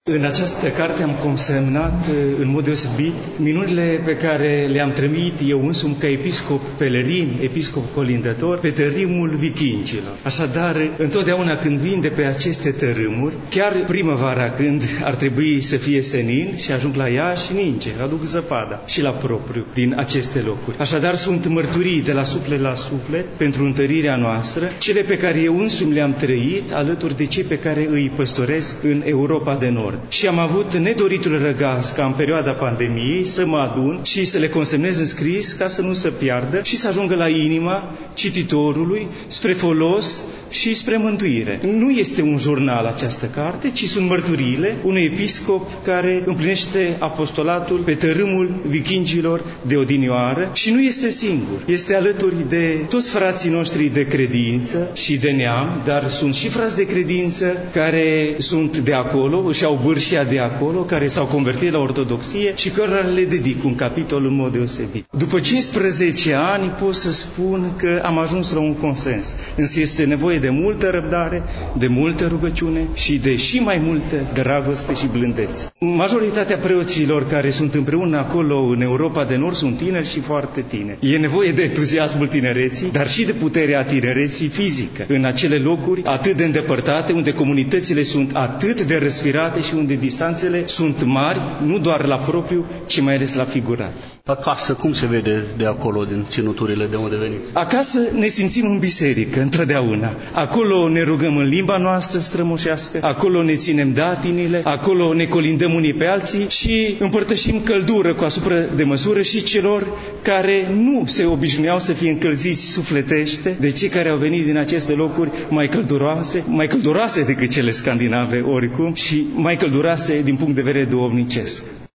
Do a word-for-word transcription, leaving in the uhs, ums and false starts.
În această carte am consemnat în mod deosebit minunile pe care le-am trăit eu însumi ca episcop pelerin, episcop colindător, pe tărâmul vikingilor. Așadar, întotdeauna când vin de pe aceste tărâmuri, chiar primăvara când ar trebui să fie senin și ajung la ea și ninge, aduc zăpada și la propriu din aceste locuri. Așadar, sunt mărturii de la suflet la suflet pentru întărirea noastră, cele pe care eu însumi le-am trăit alături de cei pe care îi păstoresc în Europa de Nord. Și am avut nedoritul răgaz ca în perioada pandemiei să mă adun și să le consemnez în scris ca să nu se piardă și să ajungă la inima cititorului spre folos și spre mântuire. Nu este un jurnal această carte, ci sunt mărturiile unui episcop care împlinește apostolatul pe tărâmul vikingilor de odinioară și nu este singur. Este alături de toți frații noștri de credință și de neam, dar sunt și frați de credință care sunt de acolo, își au bârșia de acolo, care s-au convertit la ortodoxie și cărora le dedic un capitol în mod deosebit. După cincisprezece ani pot să spun că am ajuns la un consens, însă este nevoie de multă răbdare, de multă rugăciune și de și mai multă dragoste și blândețe. Majoritatea preoților care sunt împreună acolo în Europa de Nord sunt tineri și foarte tineri. E nevoie de entuziasmul tinereții, dar și de puterea tinereții fizică în acele locuri atât de îndepărtate, unde comunitățile sunt atât de răsfirate și unde distanțele sunt mari, nu doar la propriu, ci mai ales la figurat. Acasă, cum se vede de acolo, din ținuturile de unde veniți? Acasă ne simțim în biserică, întotdeauna. Acolo ne rugăm în limba noastră strămoșească, acolo ne ținem datinile, acolo ne colindăm unii pe alții și împărtășim căldură cu asupra de măsură și celor care nu se obișnuiau să fie încălziți sufletește de cei care au venit din aceste locuri mai călduroase, mai călduroase decât cele scandinave oricum și mai călduroase din punct de vedere duhovnicesc.